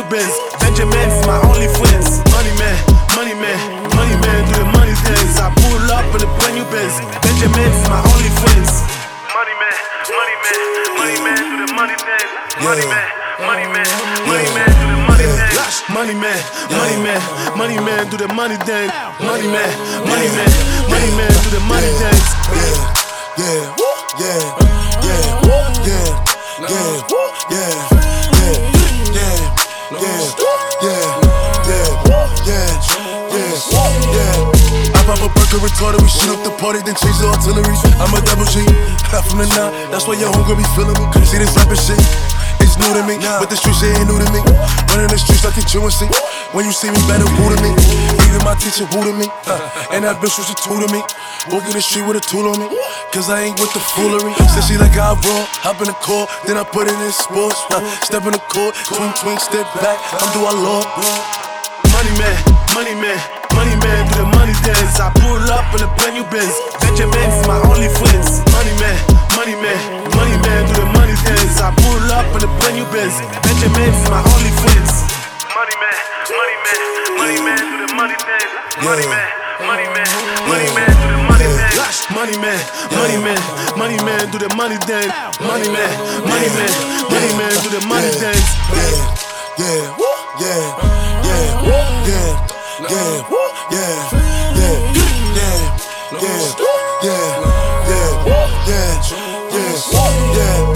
new Benz. Benjamin's my only friends. Money man, money man, money man, do the money dance. I pull up in a brand new Benz. Benjamin's my only friends. Money man, money man, money man, do the money dance. Money man, money man, money man, do the money dance. Money man, money man, money man, do the money dance. Money man, money man, money man, do the money dance. Yeah, yeah, yeah, yeah, yeah, yeah, yeah. I pop a burger retarder, we shoot up the party, then change the artillery. I'm a double G, half from the nine, that's why your homegirl be feeling me. See this rapping shit, it's new to me, but the street shit ain't new to me. Running the streets like a truancy. When you see me, better boo to me. Even my teacher boo to me, and that bitch was a tool to me. Walk in the street with a tool on me, cause I ain't with the foolery. Said she like how I roll, hop in the court, then I put it in sports. Step in the court, twink, step back, I'm do our Lord. Money man, money man, money man, do the money dance. I pull up in a brand new Benz. Benjamin's my only friends. Money man, money man, money man, do the money dance. I pull up in a brand new Benz. Benjamin's my only friends. Money man, money man, money man, do the money dance. Money man, money man, money man, do the money dance. Money man, money man, money man, do the money dance. Money man, money man, money man, do the money dance. Yeah, yeah, yeah, yeah, yeah, yeah, yeah, yeah, yeah, yeah, yeah, yeah, yeah, yeah, yeah.